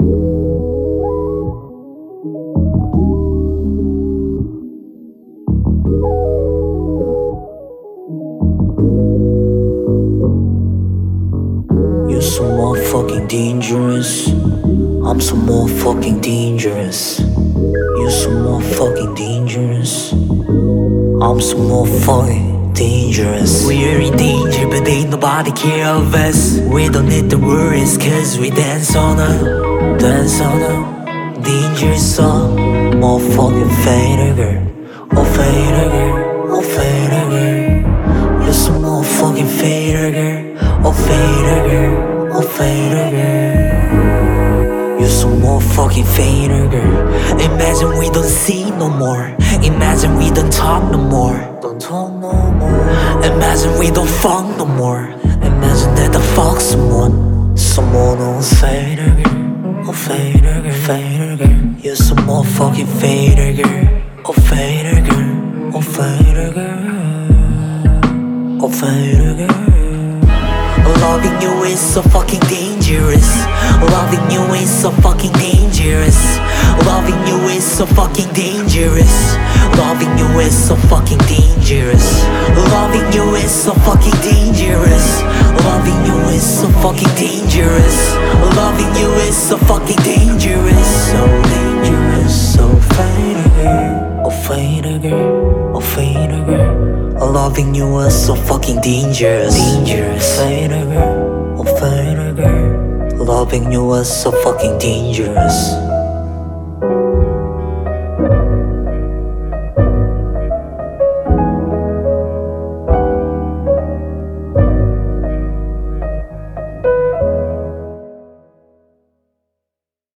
You're so motherfucking dangerous. I'm so motherfucking dangerous. You're so motherfucking dangerous. I'm so motherfucking dangerous. We're in danger, but ain't nobody care of us. We don't need the worries, cause we dance on a dangerous song. Motherfucking fader girl. Oh fader girl, oh fader girl. You're so motherfucking fader girl. Oh fader girl, oh fader girl. You're so motherfucking fader girl. Imagine we don't see no more. Imagine we don't talk no more. Don't talk no more. Imagine we don't fuck no more. Imagine that I fuck someone. Someone else fader girl. Oh fader girl, fader girl. You're so motherfucking fader girl. Oh fader girl, oh fader girl. Oh fader girl. Loving you is so fucking dangerous. Loving you is so fucking dangerous. Loving you is so fucking dangerous. Loving you is so fucking dangerous. Loving you is so fucking dangerous. Loving you is so fucking dangerous. Loving you is so fucking dangerous. So dangerous, so fader girl. Oh fader girl, oh fader girl. Loving you is so fucking dangerous. Dangerous, fader girl, oh fader girl. Loving you is so fucking dangerous.